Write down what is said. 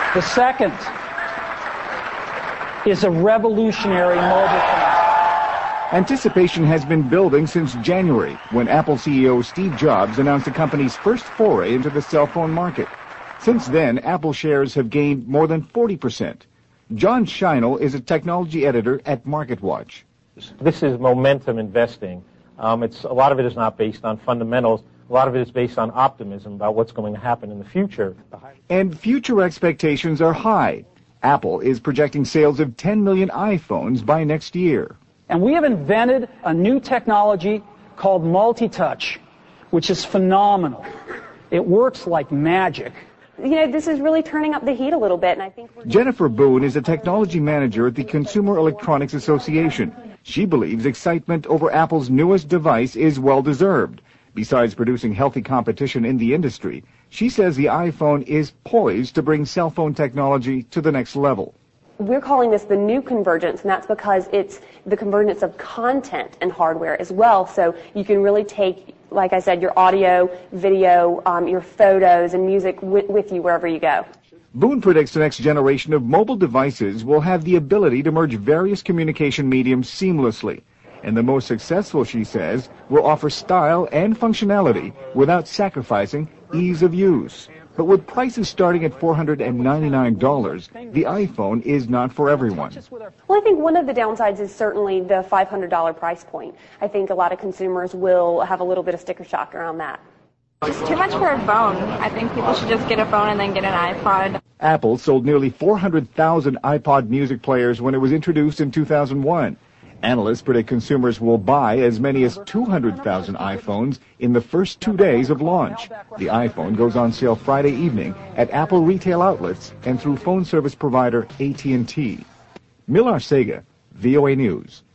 The second is a revolutionary mobile phone. Anticipation has been building since January, when Apple CEO Steve Jobs announced the company's first foray into the cell phone market. Since then, Apple shares have gained more than 40%. John Scheinel is a technology editor at MarketWatch. This is momentum investing. A lot of it is not based on fundamentals. A lot of it is based on optimism about what's going to happen in the future. And future expectations are high. Apple is projecting sales of 10 million iPhones by next year. And we have invented a new technology called multi-touch, which is phenomenal. It works like magic. You know, this is really turning up the heat a little bit, and I think Jennifer Boone is a technology manager at the Consumer Electronics Association. She believes excitement over Apple's newest device is well-deserved. Besides producing healthy competition in the industry, she says the iPhone is poised to bring cell phone technology to the next level. We're calling this the new convergence, and that's because it's the convergence of content and hardware as well. So you can really take, like I said, your audio, video, your photos, and music with you wherever you go. Boone predicts the next generation of mobile devices will have the ability to merge various communication mediums seamlessly. And the most successful, she says, will offer style and functionality without sacrificing ease of use. But with prices starting at $499, the iPhone is not for everyone. Well, I think one of the downsides is certainly the $500 price point. I think a lot of consumers will have a little bit of sticker shock around that. It's too much for a phone. I think people should just get a phone and then get an iPod. Apple sold nearly 400,000 iPod music players when it was introduced in 2001. Analysts predict consumers will buy as many as 200,000 iPhones in the first 2 days of launch. The iPhone goes on sale Friday evening at Apple retail outlets and through phone service provider AT&T. Millar Sega, VOA News.